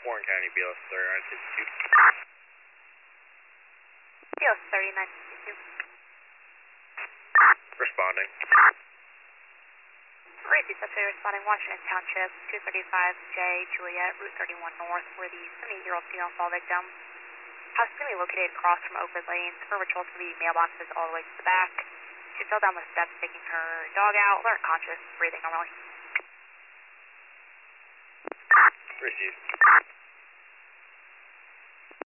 Warren County, BLS 3962. BLS 3962. Responding. Gracie, suspect responding, Washington Township, 235J, Juliet, Route 31 North, where the 78-year-old female fall victim. House is going to be located across from Oakwood Lane. Her patrols for the mailboxes all the way to the back. She fell down the steps, taking her dog out, learned conscious, breathing normally. Received.